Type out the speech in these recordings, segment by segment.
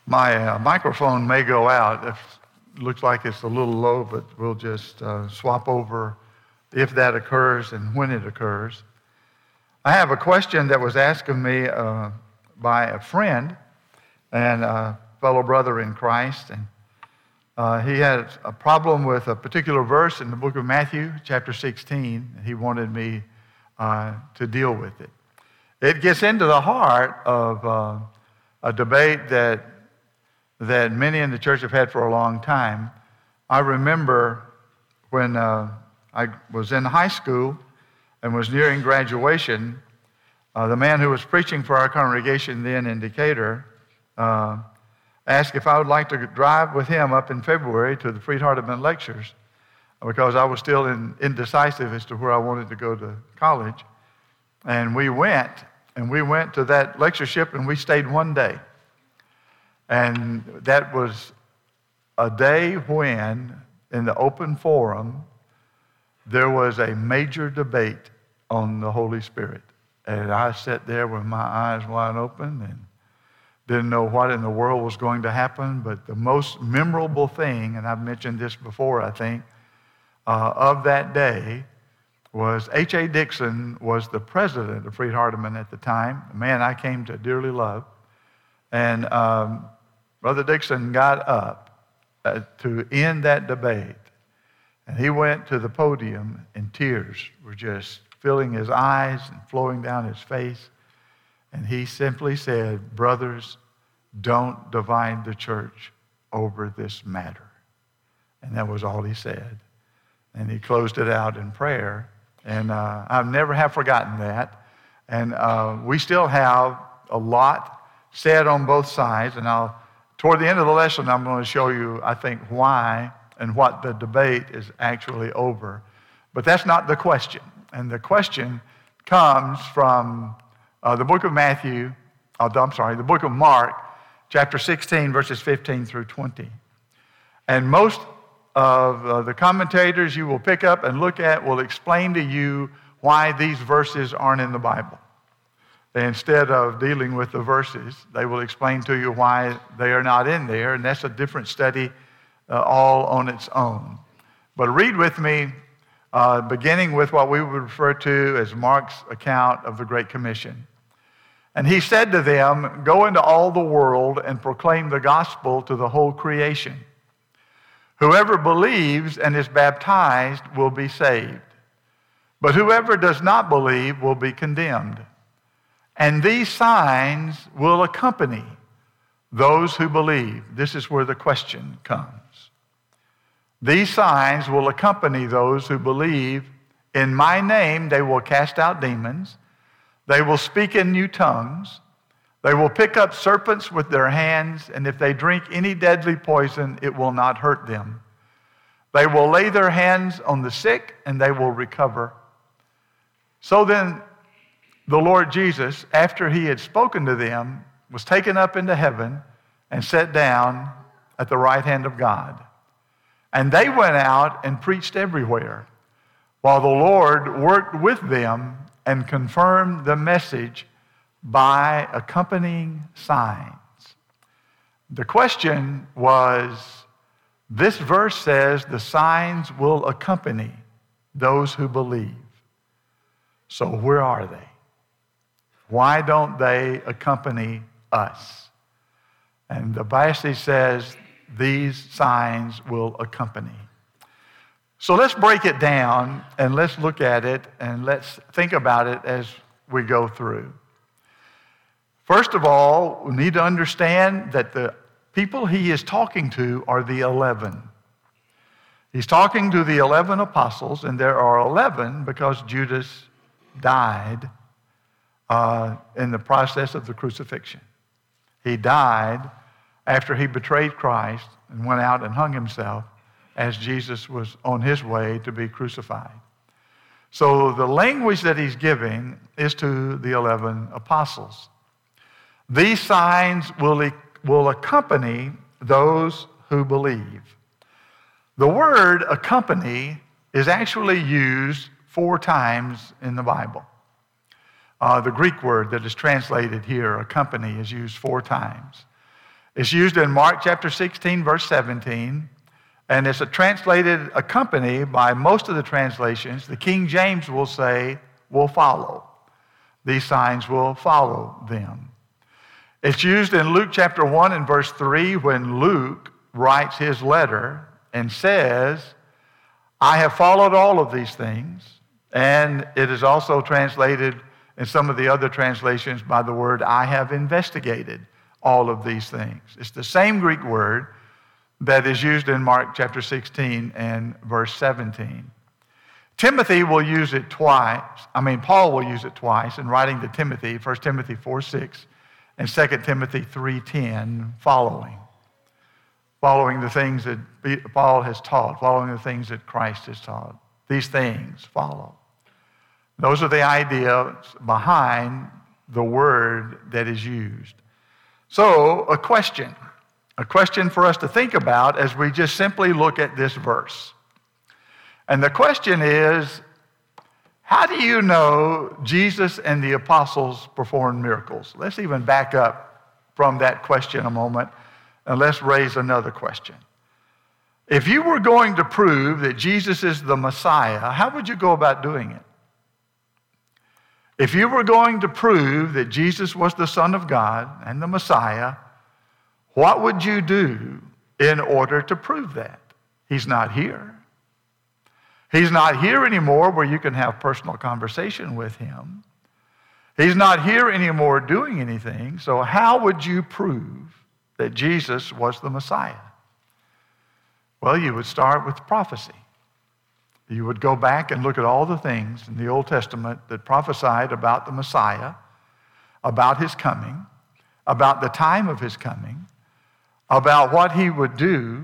My microphone may go out. It looks like it's a little low, but we'll just swap over if that occurs and when it occurs. I have a question that was asked of me by a friend and a fellow brother in Christ. And he had a problem with a particular verse in the book of Matthew, chapter 16. And he wanted me to deal with it. It gets into the heart of a debate that many in the church have had for a long time. I remember when I was in high school and was nearing graduation, the man who was preaching for our congregation then in Decatur asked if I would like to drive with him up in February to the Freed-Hardeman lectures because I was still indecisive as to where I wanted to go to college. And we went to that lectureship and we stayed one day. And that was a day when, in the open forum, there was a major debate on the Holy Spirit. And I sat there with my eyes wide open and didn't know what in the world was going to happen. But the most memorable thing, and I've mentioned this before, I think, of that day was H.A. Dixon was the president of Freed-Hardeman at the time, a man I came to dearly love. And Brother Dixon got up to end that debate, and he went to the podium, and tears were just filling his eyes and flowing down his face. And he simply said, "Brothers, don't divide the church over this matter." And that was all he said. And he closed it out in prayer. And I never have forgotten that. And we still have a lot said on both sides, and toward the end of the lesson, I'm going to show you, I think, why and what the debate is actually over. But that's not the question. And the question comes from the book of the book of Mark, chapter 16, verses 15 through 20. And most of the commentators you will pick up and look at will explain to you why these verses aren't in the Bible. Instead of dealing with the verses, they will explain to you why they are not in there, and that's a different study all on its own. But read with me, beginning with what we would refer to as Mark's account of the Great Commission. "And he said to them, 'Go into all the world and proclaim the gospel to the whole creation. Whoever believes and is baptized will be saved, but whoever does not believe will be condemned. And these signs will accompany those who believe.'" This is where the question comes. "These signs will accompany those who believe. In my name they will cast out demons. They will speak in new tongues. They will pick up serpents with their hands, and if they drink any deadly poison, it will not hurt them. They will lay their hands on the sick, and they will recover." So then, the Lord Jesus, after he had spoken to them, was taken up into heaven and sat down at the right hand of God. And they went out and preached everywhere, while the Lord worked with them and confirmed the message by accompanying signs. The question was, this verse says the signs will accompany those who believe. So where are they? Why don't they accompany us? And the passage says these signs will accompany. So let's break it down and let's look at it and let's think about it as we go through. First of all, we need to understand that the people he is talking to are the 11. He's talking to the 11 apostles, and there are 11 because Judas died in the process of the crucifixion. He died after he betrayed Christ and went out and hung himself as Jesus was on his way to be crucified. So the language that he's giving is to the 11 apostles. These signs will accompany those who believe. The word accompany is actually used 4 times in the Bible. The Greek word that is translated here, accompany, is used 4 times. It's used in Mark chapter 16, verse 17, and it's accompanied by most of the translations. The King James will say, will follow. These signs will follow them. It's used in Luke chapter 1 and verse 3 when Luke writes his letter and says, I have followed all of these things. And it is also translated in some of the other translations by the word, I have investigated all of these things. It's the same Greek word that is used in Mark chapter 16 and verse 17. Timothy will use it twice. Paul will use it twice in writing to Timothy, 1 Timothy 4:6 and 2 Timothy 3:10, following the things that Paul has taught, following the things that Christ has taught. These things follow. Those are the ideas behind the word that is used. So, a question for us to think about as we just simply look at this verse. And the question is, how do you know Jesus and the apostles performed miracles? Let's even back up from that question a moment, and let's raise another question. If you were going to prove that Jesus is the Messiah, how would you go about doing it? If you were going to prove that Jesus was the Son of God and the Messiah, what would you do in order to prove that? He's not here. He's not here anymore where you can have personal conversation with him. He's not here anymore doing anything. So how would you prove that Jesus was the Messiah? Well, you would start with prophecy. You would go back and look at all the things in the Old Testament that prophesied about the Messiah, about his coming, about the time of his coming, about what he would do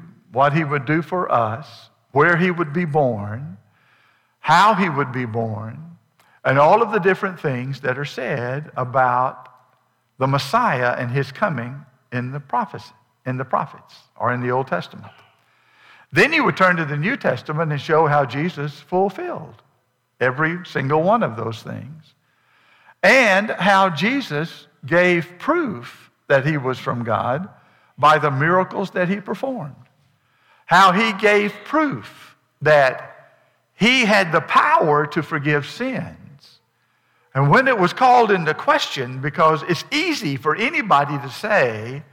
for us, where he would be born, how he would be born, and all of the different things that are said about the Messiah and his coming in the prophets, or in the Old Testament. Then you would turn to the New Testament and show how Jesus fulfilled every single one of those things, and how Jesus gave proof that he was from God by the miracles that he performed. How he gave proof that he had the power to forgive sins. And when it was called into question, because it's easy for anybody to say,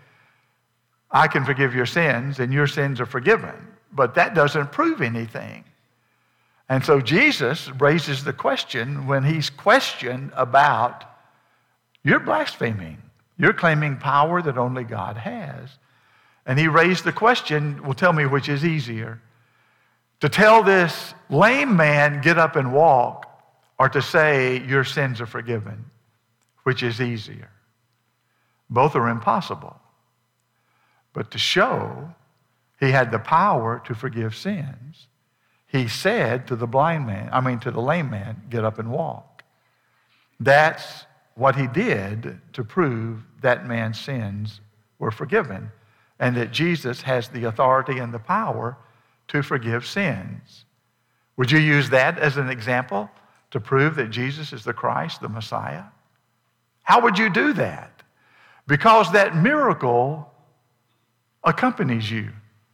I can forgive your sins and your sins are forgiven. But that doesn't prove anything. And so Jesus raises the question when he's questioned about, you're blaspheming. You're claiming power that only God has. And he raised the question, well, tell me which is easier. To tell this lame man, get up and walk, or to say your sins are forgiven, which is easier? Both are impossible. But to show he had the power to forgive sins, he said to the lame man, get up and walk. That's what he did to prove that man's sins were forgiven, and that Jesus has the authority and the power to forgive sins. Would you use that as an example to prove that Jesus is the Christ, the Messiah? How would you do that? Because that miracle accompanies you.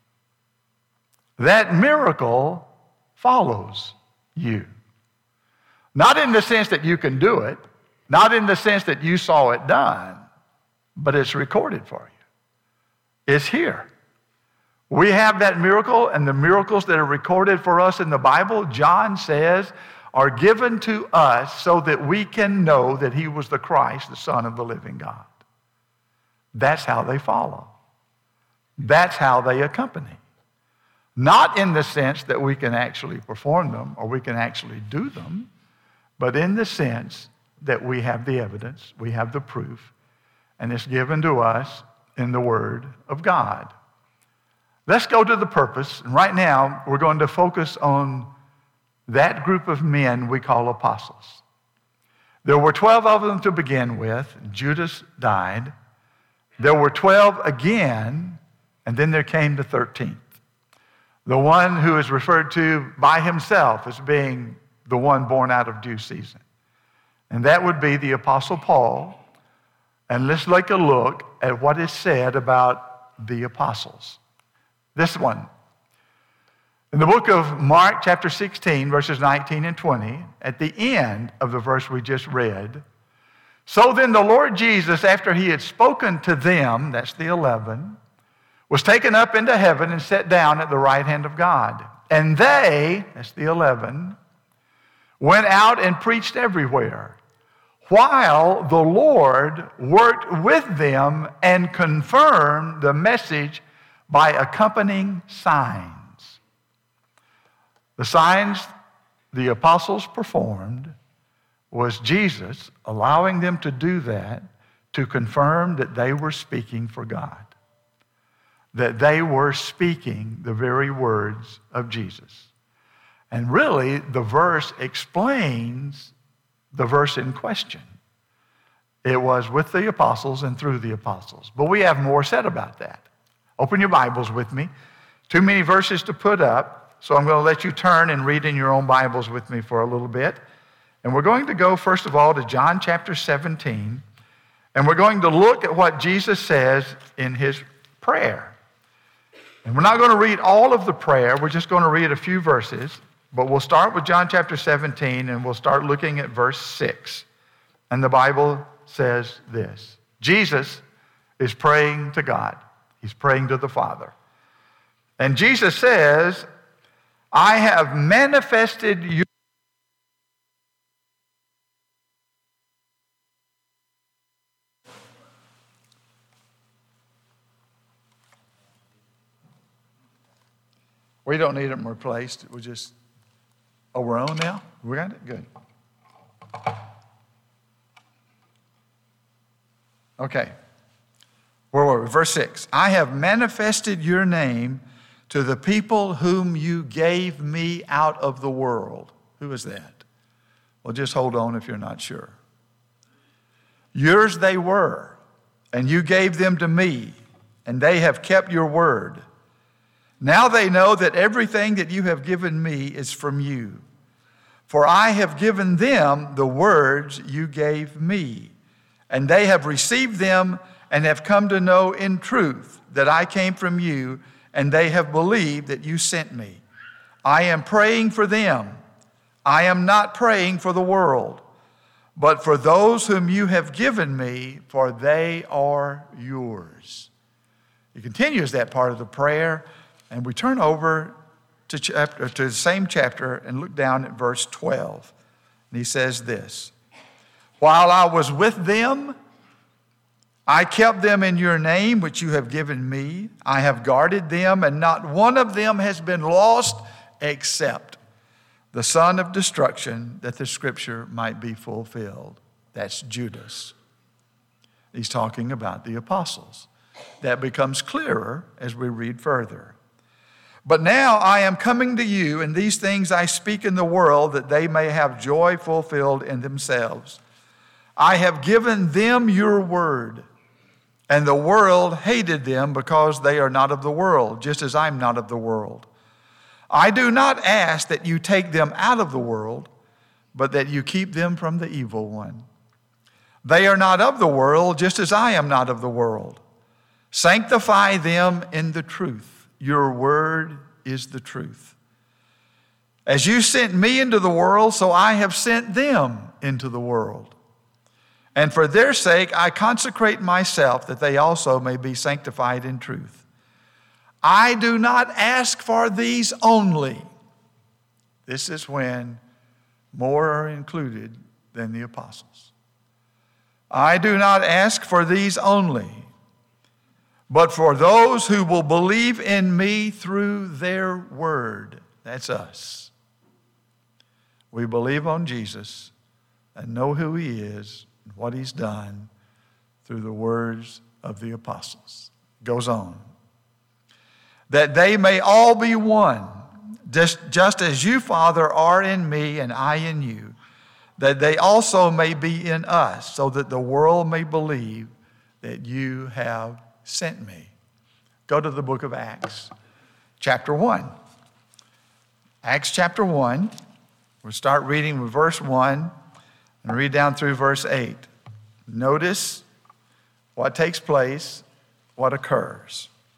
That miracle follows you. Not in the sense that you can do it, not in the sense that you saw it done, but it's recorded for you. It's here. We have that miracle, and the miracles that are recorded for us in the Bible, John says, are given to us so that we can know that he was the Christ, the Son of the living God. That's how they follow. That's how they accompany. Not in the sense that we can actually perform them or we can actually do them, but in the sense that we have the evidence, we have the proof, and it's given to us in the Word of God. Let's go to the purpose. And right now, we're going to focus on that group of men we call apostles. There were 12 of them to begin with. Judas died. There were 12 again, and then there came the 13th. The one who is referred to by himself as being the one born out of due season. And that would be the Apostle Paul. And let's take a look at what is said about the apostles. This one. In the book of Mark, chapter 16, verses 19 and 20, at the end of the verse we just read, so then the Lord Jesus, after he had spoken to them, that's the 11, was taken up into heaven and sat down at the right hand of God. And they, that's the 11, went out and preached everywhere, while the Lord worked with them and confirmed the message by accompanying signs. The signs the apostles performed was Jesus allowing them to do that to confirm that they were speaking for God, that they were speaking the very words of Jesus. And really, the verse explains the verse in question. It was with the apostles and through the apostles. But we have more said about that. Open your Bibles with me. Too many verses to put up. So I'm going to let you turn and read in your own Bibles with me for a little bit. And we're going to go, first of all, to John chapter 17. And we're going to look at what Jesus says in his prayer. And we're not going to read all of the prayer. We're just going to read a few verses. But we'll start with John chapter 17, and we'll start looking at verse 6. And the Bible says this. Jesus is praying to God. He's praying to the Father. And Jesus says, I have manifested you. We don't need them replaced. We're just, we're on now? We got it? Good. Okay. Where were we? Verse 6. I have manifested your name to the people whom you gave me out of the world. Who is that? Well, just hold on if you're not sure. Yours they were, and you gave them to me, and they have kept your word. Now they know that everything that you have given me is from you. For I have given them the words you gave me, and they have received them and have come to know in truth that I came from you, and they have believed that you sent me. I am praying for them. I am not praying for the world, but for those whom you have given me, for they are yours. He continues that part of the prayer, and we turn over to the same chapter and look down at verse 12. And he says this, while I was with them, I kept them in your name, which you have given me. I have guarded them, and not one of them has been lost except the son of destruction, that the scripture might be fulfilled. That's Judas. He's talking about the apostles. That becomes clearer as we read further. But now I am coming to you, and these things I speak in the world, that they may have joy fulfilled in themselves. I have given them your word, and the world hated them because they are not of the world, just as I'm not of the world. I do not ask that you take them out of the world, but that you keep them from the evil one. They are not of the world, just as I am not of the world. Sanctify them in the truth. Your word is the truth. As you sent me into the world, so I have sent them into the world. And for their sake, I consecrate myself, that they also may be sanctified in truth. I do not ask for these only. This is when more are included than the apostles. I do not ask for these only, but for those who will believe in me through their word. That's us. We believe on Jesus and know who he is, what he's done through the words of the apostles. Goes on. That they may all be one, just as you, Father, are in me and I in you, that they also may be in us, so that the world may believe that you have sent me. Go to the book of Acts, chapter 1. Acts chapter 1. We'll start reading with verse 1 and read down through verse 8. Notice what takes place, what occurs.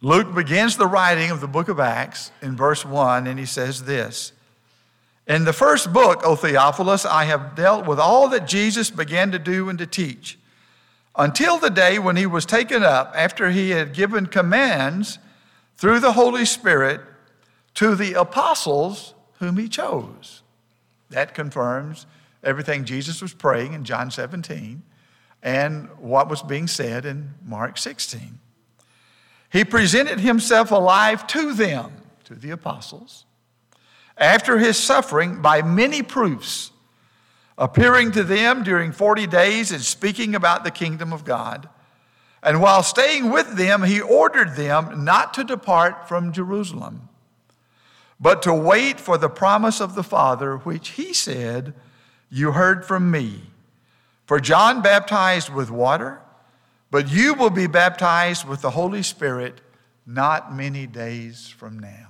Luke begins the writing of the book of Acts in verse 1, and he says this: "In the first book, O Theophilus, I have dealt with all that Jesus began to do and to teach, until the day when he was taken up, after he had given commands through the Holy Spirit to the apostles whom he chose." That confirms everything Jesus was praying in John 17 and what was being said in Mark 16. He presented himself alive to them, to the apostles, after his suffering by many proofs, appearing to them during 40 days and speaking about the kingdom of God. And while staying with them, he ordered them not to depart from Jerusalem, but to wait for the promise of the Father, which he said, "You heard from me. For John baptized with water, but you will be baptized with the Holy Spirit not many days from now."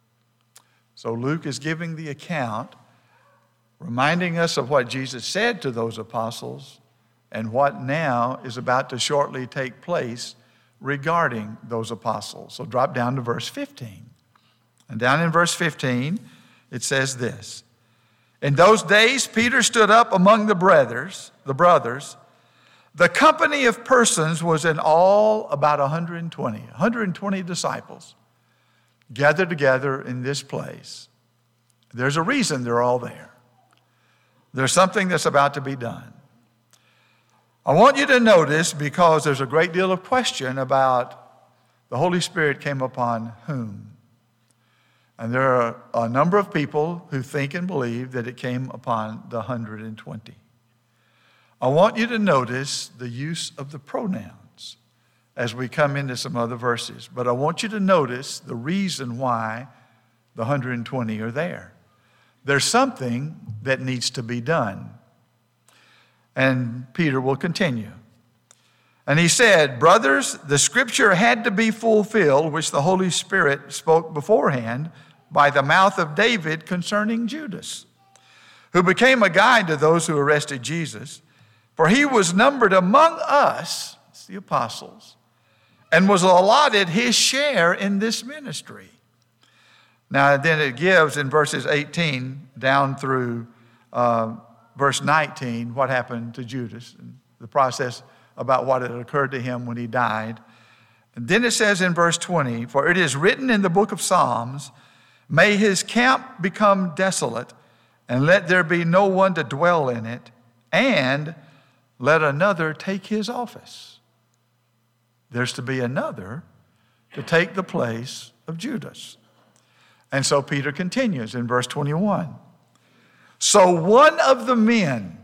So Luke is giving the account, reminding us of what Jesus said to those apostles and what now is about to shortly take place regarding those apostles. So drop down to verse 15. And down in verse 15, it says this: "In those days Peter stood up among the brothers. The company of persons was in all about 120 disciples gathered together in this place." There's a reason they're all there. There's something that's about to be done. I want you to notice, because there's a great deal of question about the Holy Spirit came upon whom. And there are a number of people who think and believe that it came upon the 120. I want you to notice the use of the pronouns as we come into some other verses. But I want you to notice the reason why the 120 are there. There's something that needs to be done. And Peter will continue. And he said, "Brothers, the scripture had to be fulfilled, which the Holy Spirit spoke beforehand by the mouth of David concerning Judas, who became a guide to those who arrested Jesus. For he was numbered among us," it's the apostles, "and was allotted his share in this ministry." Now then it gives in verses 18 down through verse 19 what happened to Judas and the process about what had occurred to him when he died. And then it says in verse 20, "For it is written in the book of Psalms, may his camp become desolate, and let there be no one to dwell in it, and let another take his office." There's to be another to take the place of Judas. And so Peter continues in verse 21. "So one of the men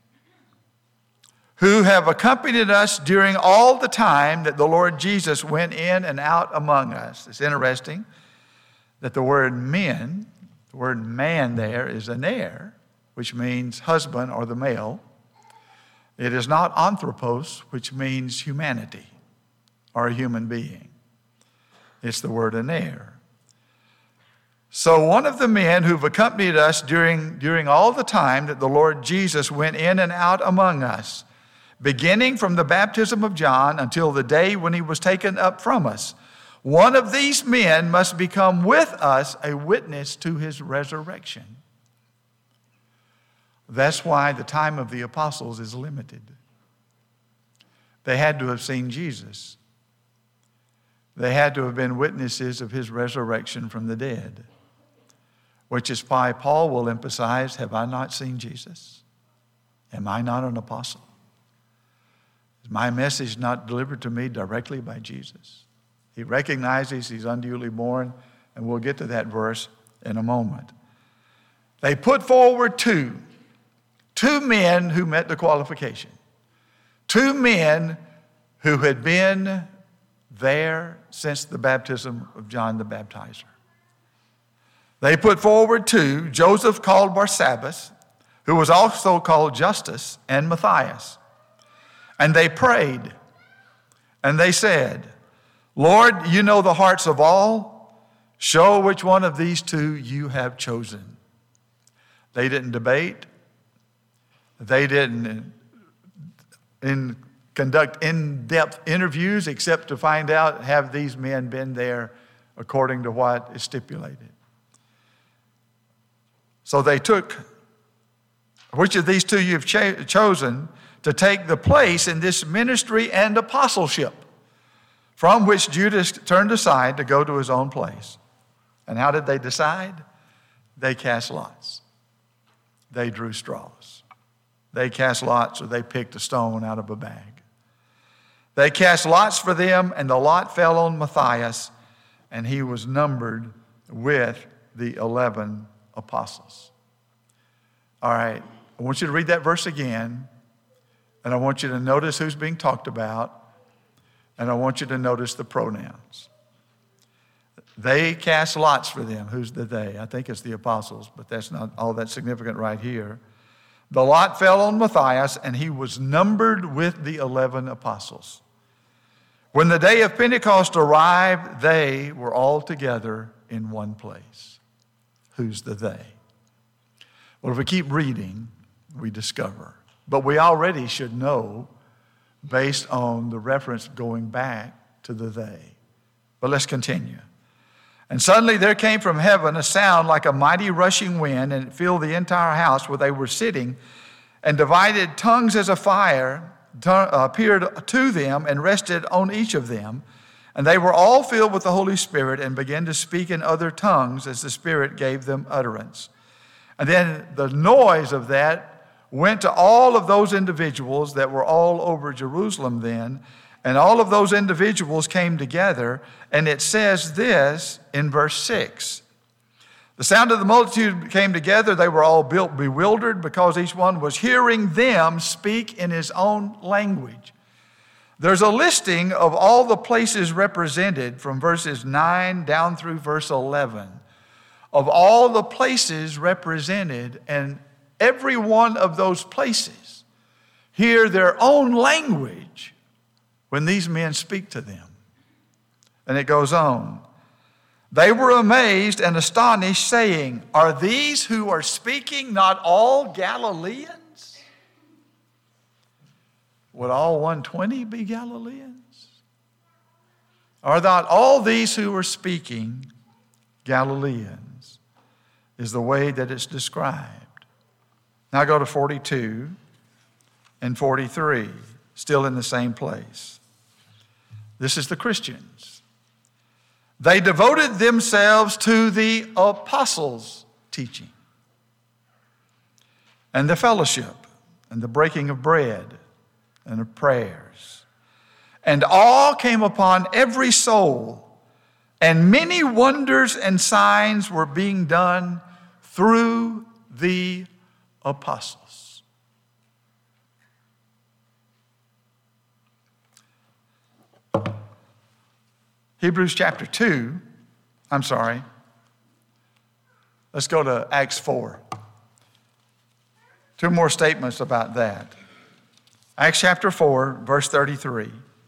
who have accompanied us during all the time that the Lord Jesus went in and out among us." It's interesting that the word man there is aner, which means husband or the male. It is not anthropos, which means humanity or a human being. It's the word aner. "So one of the men who've accompanied us during all the time that the Lord Jesus went in and out among us, beginning from the baptism of John until the day when he was taken up from us, one of these men must become with us a witness to his resurrection." That's why the time of the apostles is limited. They had to have seen Jesus. They had to have been witnesses of his resurrection from the dead, which is why Paul will emphasize, "Have I not seen Jesus? Am I not an apostle? Is my message not delivered to me directly by Jesus?" He recognizes he's unduly born, and we'll get to that verse in a moment. They put forward two men who met the qualification. Two men who had been there since the baptism of John the Baptizer. They put forward two, Joseph called Barsabbas, who was also called Justus, and Matthias. And they prayed, and they said, "Lord, you know the hearts of all. Show which one of these two you have chosen." They didn't debate. They didn't conduct in-depth interviews except to find out, have these men been there according to what is stipulated? So they took, which of these two you've chosen to take the place in this ministry and apostleship, from which Judas turned aside to go to his own place. And how did they decide? They cast lots. They drew straws. They cast lots, or they picked a stone out of a bag. They cast lots for them, and the lot fell on Matthias, and he was numbered with the 11 apostles. All right, I want you to read that verse again, and I want you to notice who's being talked about, and I want you to notice the pronouns. They cast lots for them. Who's the they? I think it's the apostles, but that's not all that significant right here. The lot fell on Matthias, and he was numbered with the 11 apostles. When the day of Pentecost arrived, they were all together in one place. Who's the they? Well, if we keep reading, we discover. But we already should know based on the reference going back to the they. But let's continue. And suddenly there came from heaven a sound like a mighty rushing wind, and it filled the entire house where they were sitting, and divided tongues as a fire appeared to them and rested on each of them. And they were all filled with the Holy Spirit and began to speak in other tongues as the Spirit gave them utterance. And then the noise of that went to all of those individuals that were all over Jerusalem then. And all of those individuals came together. And it says this in verse 6. The sound of the multitude came together. They were all bewildered because each one was hearing them speak in his own language. There's a listing of all the places represented from verses 9 down through verse 11. Of all the places represented, and every one of those places hear their own language when these men speak to them. And it goes on. They were amazed and astonished, saying, "Are these who are speaking not all Galileans? Would all 120 be Galileans? Are not all these who are speaking Galileans?" Is the way that it's described. Now go to 42 and 43, still in the same place. This is the Christians. They devoted themselves to the apostles' teaching and the fellowship and the breaking of bread and of prayers. And awe came upon every soul, and many wonders and signs were being done through the apostles. Hebrews chapter 2, let's go to Acts 4. Two more statements about that. Acts chapter 4, verse 33.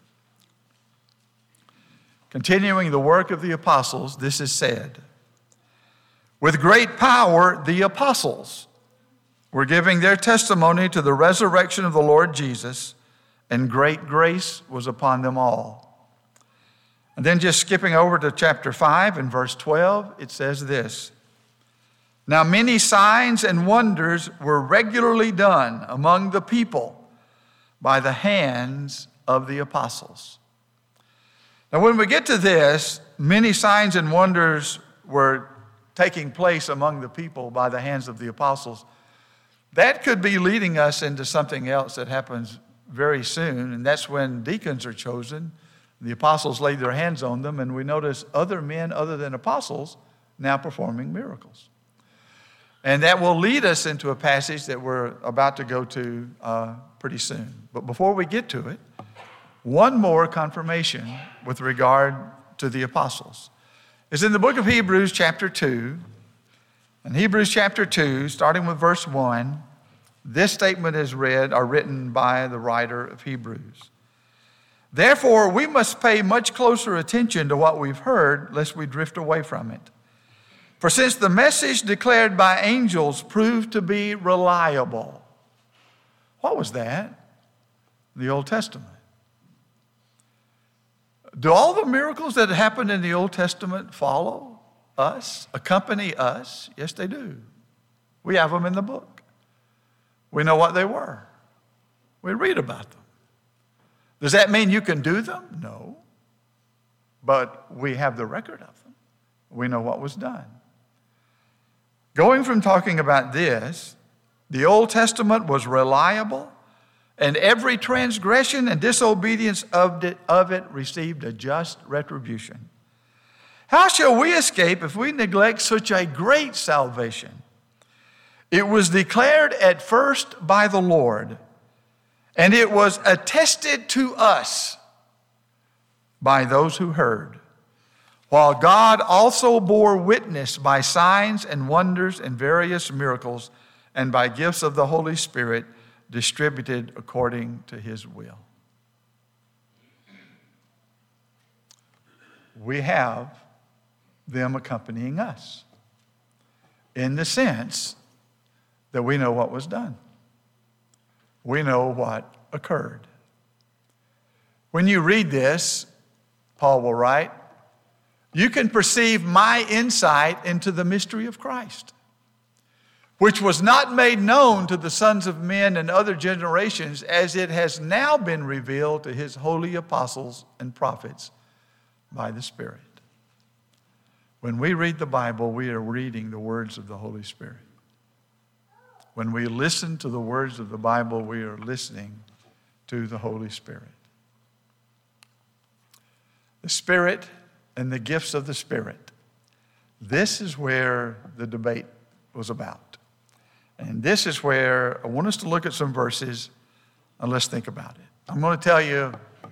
Continuing the work of the apostles, this is said, "With great power the apostles were giving their testimony to the resurrection of the Lord Jesus, and great grace was upon them all." And then just skipping over to chapter 5 and verse 12, it says this, "Now many signs and wonders were regularly done among the people by the hands of the apostles." Now when we get to this, many signs and wonders were taking place among the people by the hands of the apostles. That could be leading us into something else that happens very soon, and that's when deacons are chosen. The apostles laid their hands on them, and we notice other men other than apostles now performing miracles. And that will lead us into a passage that we're about to go to pretty soon. But before we get to it, one more confirmation with regard to the apostles is in the book of Hebrews chapter 2. In Hebrews chapter 2, starting with verse 1, this statement is written by the writer of Hebrews. "Therefore, we must pay much closer attention to what we've heard, lest we drift away from it. For since the message declared by angels proved to be reliable." What was that? The Old Testament. Do all the miracles that happened in the Old Testament follow us, accompany us? Yes, they do. We have them in the book. We know what they were. We read about them. Does that mean you can do them? No. But we have the record of them. We know what was done. Going from talking about this, the Old Testament was reliable, and every transgression and disobedience of it received a just retribution. How shall we escape if we neglect such a great salvation? It was declared at first by the Lord, and it was attested to us by those who heard, while God also bore witness by signs and wonders and various miracles and by gifts of the Holy Spirit distributed according to his will. We have them accompanying us in the sense that we know what was done. We know what occurred. When you read this, Paul will write, you can perceive my insight into the mystery of Christ, which was not made known to the sons of men in other generations, as it has now been revealed to his holy apostles and prophets by the Spirit. When we read the Bible, we are reading the words of the Holy Spirit. When we listen to the words of the Bible, we are listening to the Holy Spirit. The Spirit and the gifts of the Spirit. This is where the debate was about. And this is where I want us to look at some verses and let's think about it. I'm going to tell you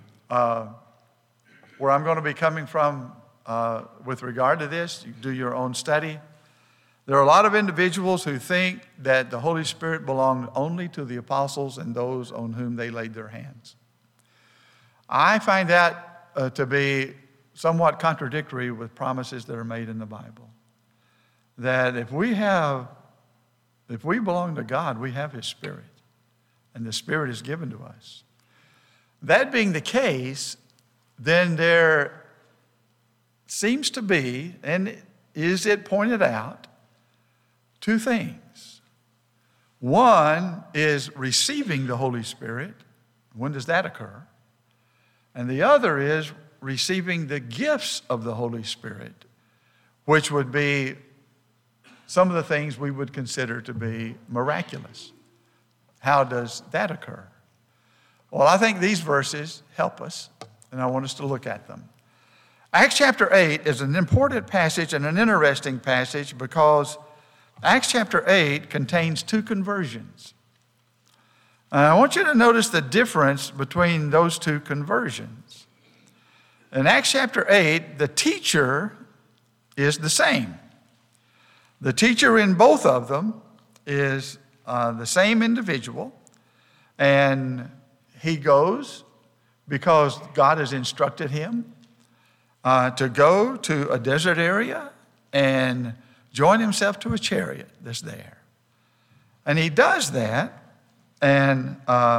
where I'm going to be coming from with regard to this. You do your own study. There are a lot of individuals who think that the Holy Spirit belonged only to the apostles and those on whom they laid their hands. I find that to be somewhat contradictory with promises that are made in the Bible. That if we belong to God, we have his Spirit, and the Spirit is given to us. That being the case, then there seems to be, and is it pointed out, two things. One is receiving the Holy Spirit. When does that occur? And the other is receiving the gifts of the Holy Spirit, which would be some of the things we would consider to be miraculous. How does that occur? Well, I think these verses help us, and I want us to look at them. Acts chapter 8 is an important passage and an interesting passage because Acts chapter 8 contains two conversions. And I want you to notice the difference between those two conversions. In Acts chapter 8, the teacher is the same. The teacher in both of them is the same individual, and he goes because God has instructed him to go to a desert area and join himself to a chariot that's there. And he does that, and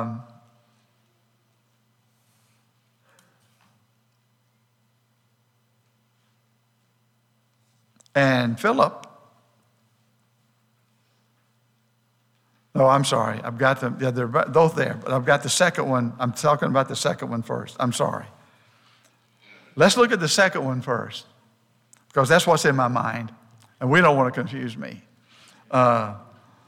Philip, no, I'm sorry, I've got them, yeah, they're both there, but I've got the second one. I'm talking about the second one first. I'm sorry. Let's look at the second one first, because that's what's in my mind, and we don't want to confuse me. The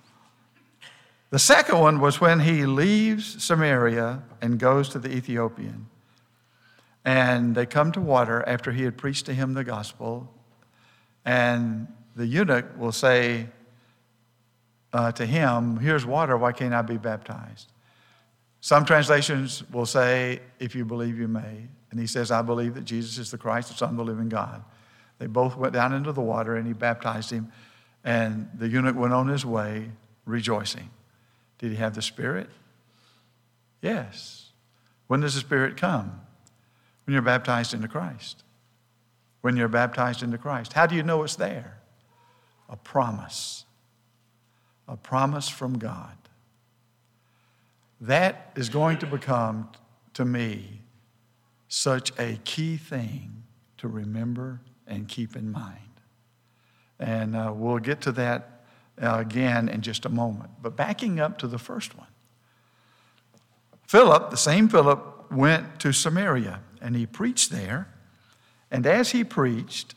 second one was when he leaves Samaria and goes to the Ethiopian. And they come to water after he had preached to him the gospel. And the eunuch will say to him, here's water, why can't I be baptized? Some translations will say, if you believe, you may. And he says, I believe that Jesus is the Christ, the Son of the living God. They both went down into the water and he baptized him. And the eunuch went on his way rejoicing. Did he have the Spirit? Yes. When does the Spirit come? When you're baptized into Christ. When you're baptized into Christ. How do you know it's there? A promise. A promise from God. That is going to become, to me, such a key thing to remember and keep in mind. And we'll get to that again in just a moment. But backing up to the first one. Philip, the same Philip, went to Samaria, and he preached there. And as he preached,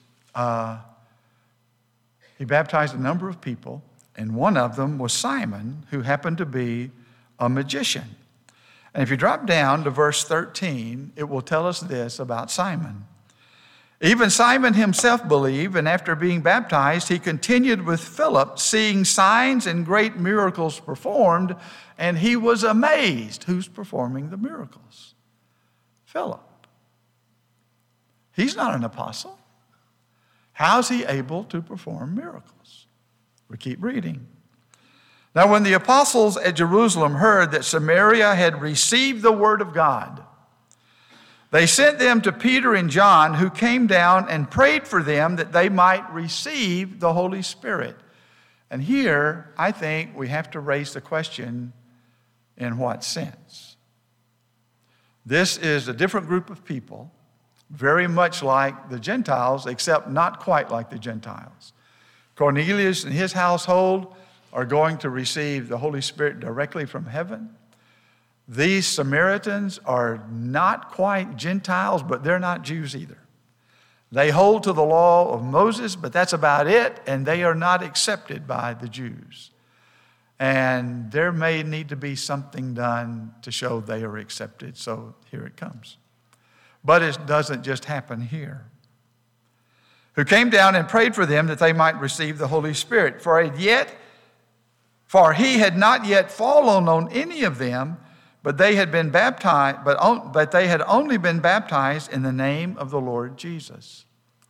he baptized a number of people, and one of them was Simon, who happened to be a magician. And if you drop down to verse 13, it will tell us this about Simon. Even Simon himself believed, and after being baptized, he continued with Philip, seeing signs and great miracles performed, and he was amazed. Who's performing the miracles? Philip. He's not an apostle. How's he able to perform miracles? We keep reading. Now, when the apostles at Jerusalem heard that Samaria had received the word of God, they sent them to Peter and John, who came down and prayed for them that they might receive the Holy Spirit. And here, I think we have to raise the question, in what sense? This is a different group of people, very much like the Gentiles, except not quite like the Gentiles. Cornelius and his household are going to receive the Holy Spirit directly from heaven. These Samaritans are not quite Gentiles, but they're not Jews either. They hold to the law of Moses, but that's about it, and they are not accepted by the Jews. And there may need to be something done to show they are accepted, so here it comes. But it doesn't just happen here. Who came down and prayed for them that they might receive the Holy Spirit. For he had not yet fallen on any of them, but they had been baptized, but they had only been baptized in the name of the Lord Jesus.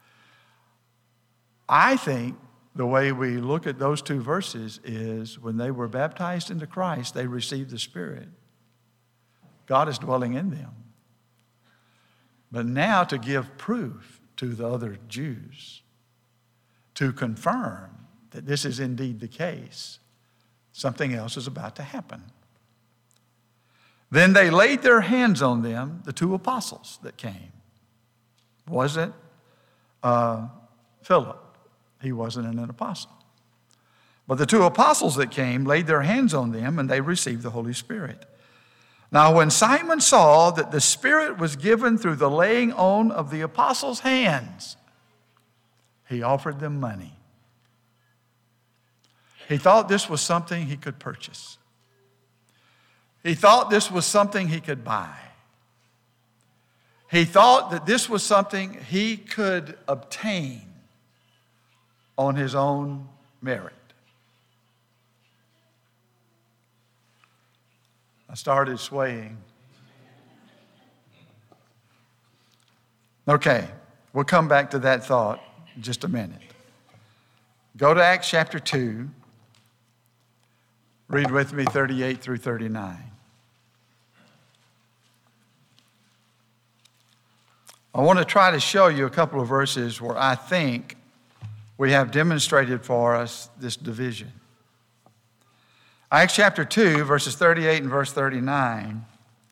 I think the way we look at those two verses is when they were baptized into Christ, they received the Spirit. God is dwelling in them. But now to give proof to the other Jews, to confirm that this is indeed the case, something else is about to happen. Then they laid their hands on them, the two apostles that came. Wasn't Philip. He wasn't an apostle. But the two apostles that came laid their hands on them, and they received the Holy Spirit. Now, when Simon saw that the Spirit was given through the laying on of the apostles' hands, he offered them money. He thought this was something he could purchase. He thought this was something he could buy. He thought that this was something he could obtain on his own merit. I started swaying. Okay, we'll come back to that thought in just a minute. Go to Acts chapter 2. Read with me 38 through 39. I want to try to show you a couple of verses where I think we have demonstrated for us this division. Acts chapter 2, verses 38 and verse 39.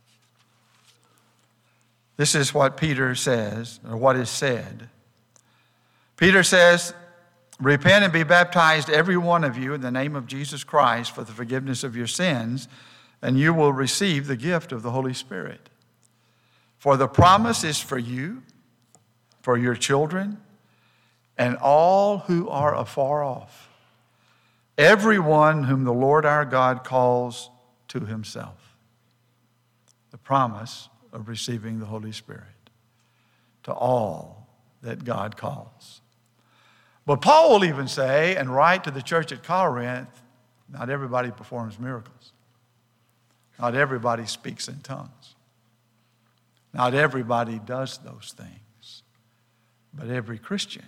This is what Peter says, or what is said. Peter says, "Repent and be baptized, every one of you, in the name of Jesus Christ for the forgiveness of your sins, and you will receive the gift of the Holy Spirit. For the promise is for you, for your children, and all who are afar off, everyone whom the Lord our God calls to himself." The promise of receiving the Holy Spirit to all that God calls. But Paul will even say and write to the church at Corinth, not everybody performs miracles. Not everybody speaks in tongues. Not everybody does those things. But every Christian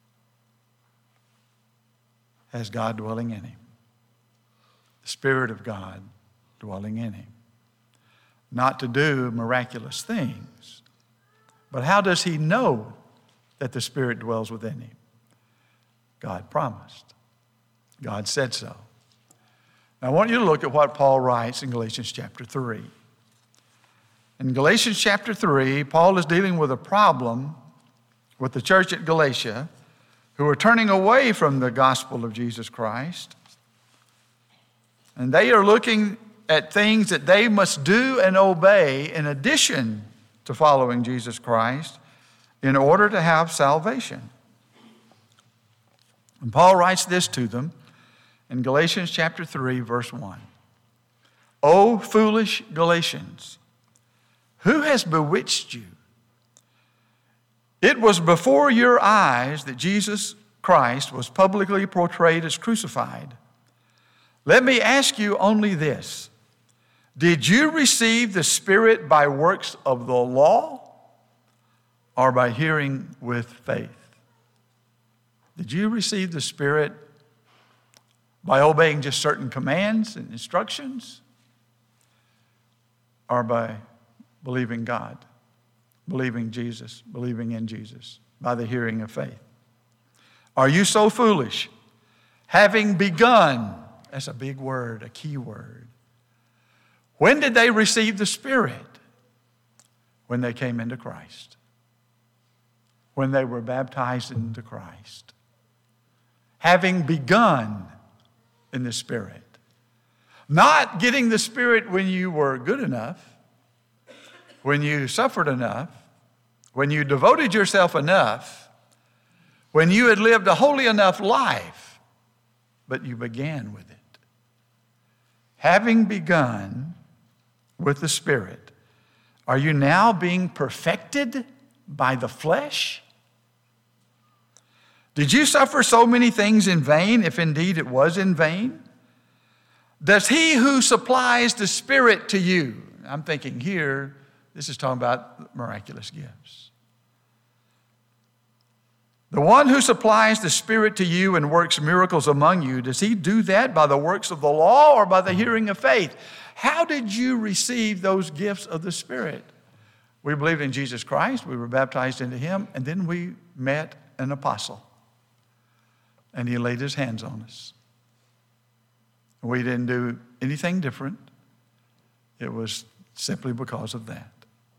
has God dwelling in him. The Spirit of God dwelling in him. Not to do miraculous things. But how does he know that the Spirit dwells within him? God promised. God said so. Now I want you to look at what Paul writes in Galatians chapter 3. In Galatians chapter 3, Paul is dealing with a problem with the church at Galatia who are turning away from the gospel of Jesus Christ. And they are looking at things that they must do and obey in addition to following Jesus Christ in order to have salvation. And Paul writes this to them in Galatians chapter 3, verse 1. O foolish Galatians, who has bewitched you? It was before your eyes that Jesus Christ was publicly portrayed as crucified. Let me ask you only this. Did you receive the Spirit by works of the law or by hearing with faith? Did you receive the Spirit by obeying just certain commands and instructions or by believing God, believing Jesus, believing in Jesus, by the hearing of faith? Are you so foolish? Having begun, that's a big word, a key word. When did they receive the Spirit? When they came into Christ. When they were baptized into Christ. Having begun in the Spirit. Not getting the Spirit when you were good enough, when you suffered enough, when you devoted yourself enough, when you had lived a holy enough life, but you began with it. Having begun with the Spirit, are you now being perfected by the flesh? Did you suffer so many things in vain, if indeed it was in vain? Does he who supplies the Spirit to you, I'm thinking here, this is talking about miraculous gifts. The one who supplies the Spirit to you and works miracles among you, does he do that by the works of the law or by the hearing of faith? How did you receive those gifts of the Spirit? We believed in Jesus Christ, we were baptized into him, and then we met an apostle. And he laid his hands on us. We didn't do anything different. It was simply because of that.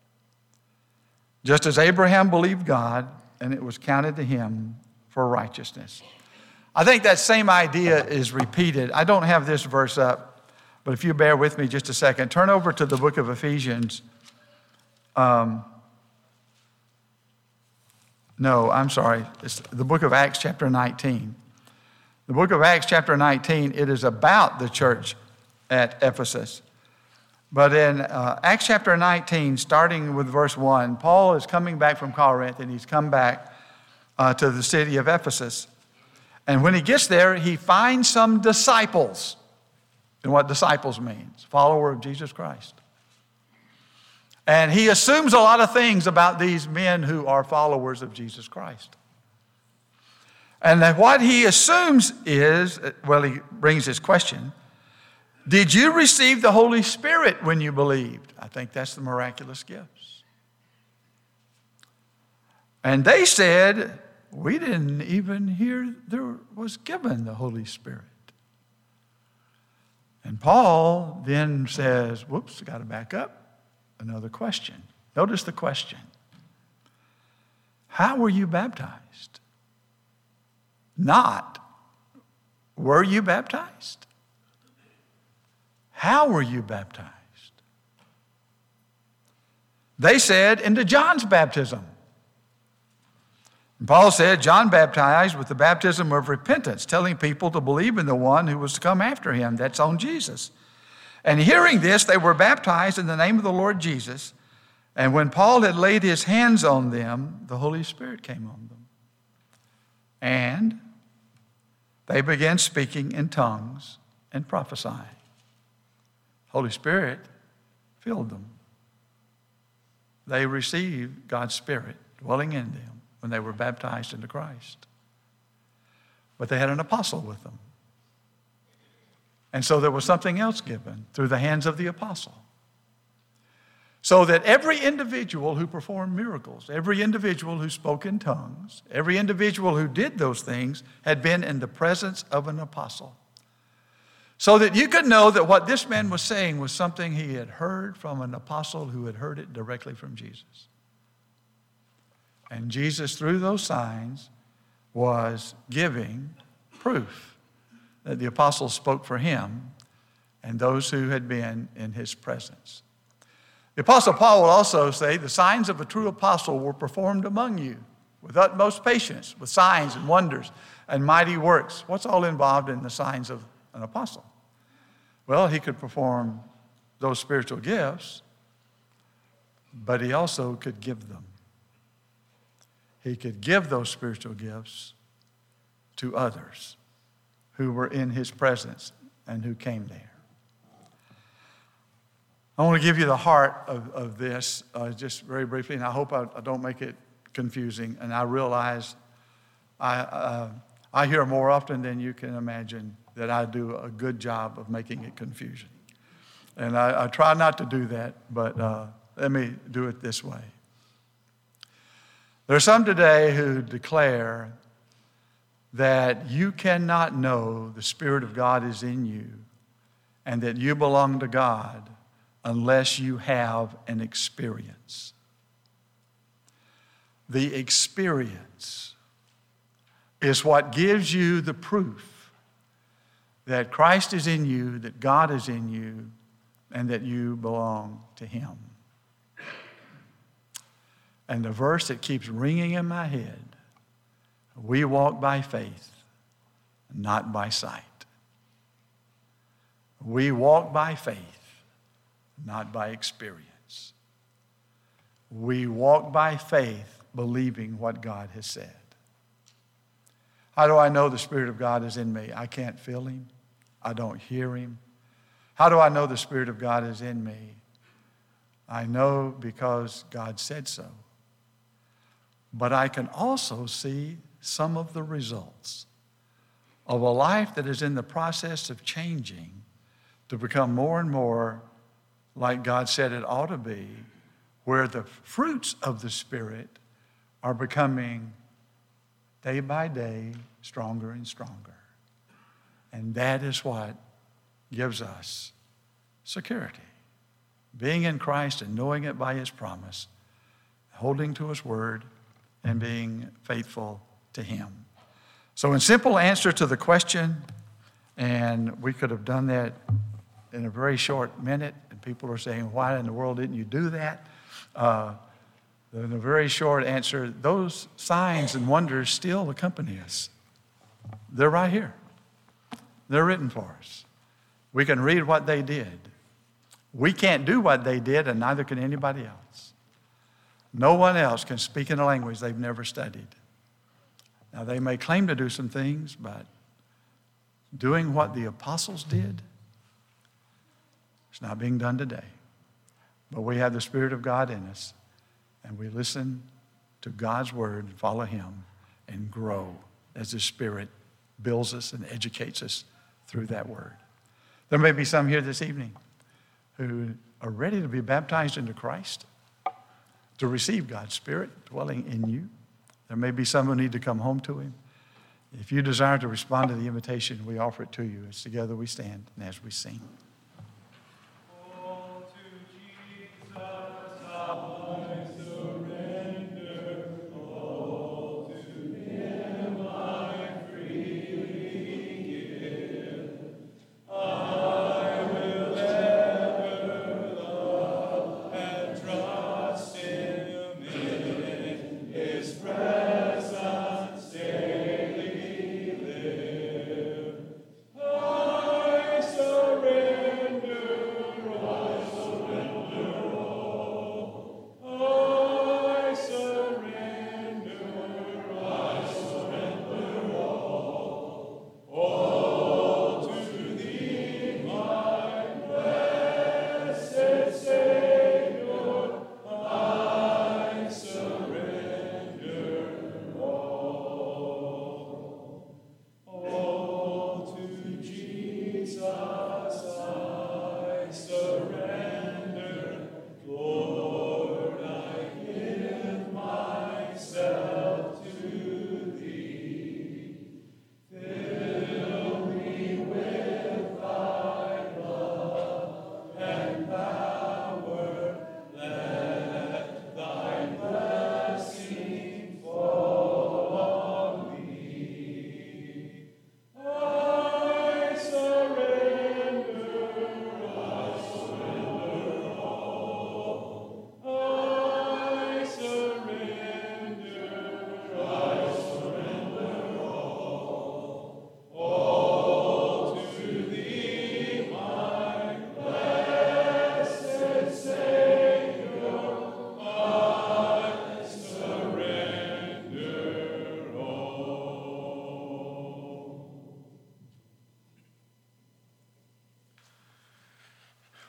Just as Abraham believed God, and it was counted to him for righteousness. I think that same idea is repeated. I don't have this verse up, but if you bear with me just a second, turn over to the book of Ephesians. No, I'm sorry. It's the book of Acts chapter 19. The book of Acts chapter 19, it is about the church at Ephesus. But in Acts chapter 19, starting with verse 1, Paul is coming back from Corinth, and he's come back to the city of Ephesus. And when he gets there, he finds some disciples. And what disciples means, follower of Jesus Christ. And he assumes a lot of things about these men who are followers of Jesus Christ. And that what he assumes is, well, he brings his question, did you receive the Holy Spirit when you believed? I think that's the miraculous gifts. And they said, we didn't even hear there was given the Holy Spirit. And Paul then says, whoops, got to back up. Another question. Notice the question. How were you baptized? Not, were you baptized? How were you baptized? They said, into John's baptism. And Paul said, John baptized with the baptism of repentance, telling people to believe in the one who was to come after him. That's on Jesus. And hearing this, they were baptized in the name of the Lord Jesus. And when Paul had laid his hands on them, the Holy Spirit came on them. And they began speaking in tongues and prophesying. Holy Spirit filled them. They received God's Spirit dwelling in them when they were baptized into Christ. But they had an apostle with them. And so there was something else given through the hands of the apostle. So that every individual who performed miracles, every individual who spoke in tongues, every individual who did those things had been in the presence of an apostle. so that you could know that what this man was saying was something he had heard from an apostle who had heard it directly from Jesus. And Jesus, through those signs, was giving proof that the apostles spoke for him and those who had been in his presence. The Apostle Paul will also say, the signs of a true apostle were performed among you with utmost patience, with signs and wonders and mighty works. What's all involved in the signs of an apostle? Well, he could perform those spiritual gifts, but he also could give them. He could give those spiritual gifts to others who were in his presence and who came there. I want to give you the heart of this just very briefly, and I hope I don't make it confusing. And I realize I hear more often than you can imagine that I do a good job of making it confusing. And I try not to do that, but let me do it this way. There are some today who declare that you cannot know the Spirit of God is in you and that you belong to God unless you have an experience. The experience is what gives you the proof that Christ is in you, that God is in you, and that you belong to him. And the verse that keeps ringing in my head, we walk by faith, not by sight. We walk by faith, not by experience. We walk by faith, believing what God has said. How do I know the Spirit of God is in me? I can't feel him. I don't hear him. How do I know the Spirit of God is in me? I know because God said so. But I can also see some of the results of a life that is in the process of changing to become more and more like God said it ought to be, where the fruits of the Spirit are becoming day by day stronger and stronger. And that is what gives us security. Being in Christ and knowing it by his promise, holding to his word, and being faithful to him. So in simple answer to the question, and we could have done that in a very short minute, and people are saying, why in the world didn't you do that? In a very short answer, those signs and wonders still accompany us. They're right here. They're written for us. We can read what they did. We can't do what they did, and neither can anybody else. No one else can speak in a language they've never studied. Now, they may claim to do some things, but doing what the apostles did, it's not being done today. But we have the Spirit of God in us, and we listen to God's word and follow him and grow as the Spirit builds us and educates us through that word. There may be some here this evening who are ready to be baptized into Christ, to receive God's Spirit dwelling in you. There may be some who need to come home to him. If you desire to respond to the invitation, we offer it to you as together we stand and as we sing. Surrender.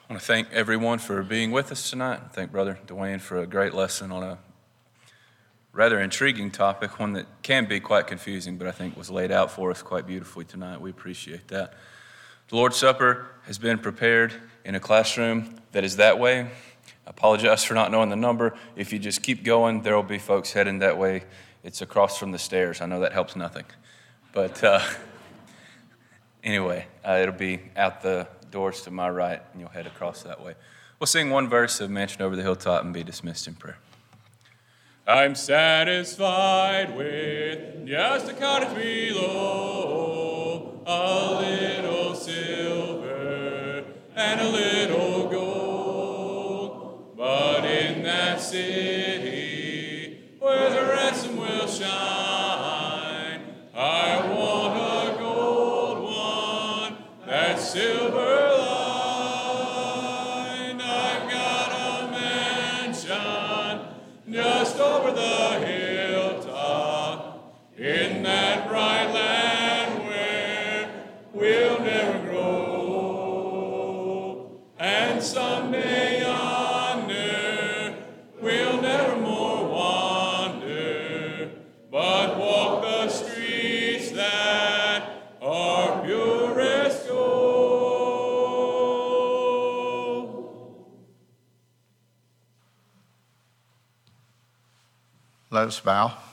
I want to thank everyone for being with us tonight. Thank Brother Dwayne for a great lesson on a rather intriguing topic, one that can be quite confusing, but I think was laid out for us quite beautifully tonight. We appreciate that. The Lord's Supper has been prepared in a classroom that is that way. I apologize for not knowing the number. If you just keep going, there will be folks heading that way. It's across from the stairs. I know that helps nothing. But anyway, it'll be out the doors to my right, and you'll head across that way. We'll sing one verse of Mansion Over the Hilltop and be dismissed in prayer. I'm satisfied with just a cottage below, a little silver and a little gold. But in that city where the ransom will shine, I want a gold one that's silver. Just over the hilltop, in that bright land where we'll never grow. And someday yonder, we'll never more wander, but walk the streets that are purest gold. Let us bow.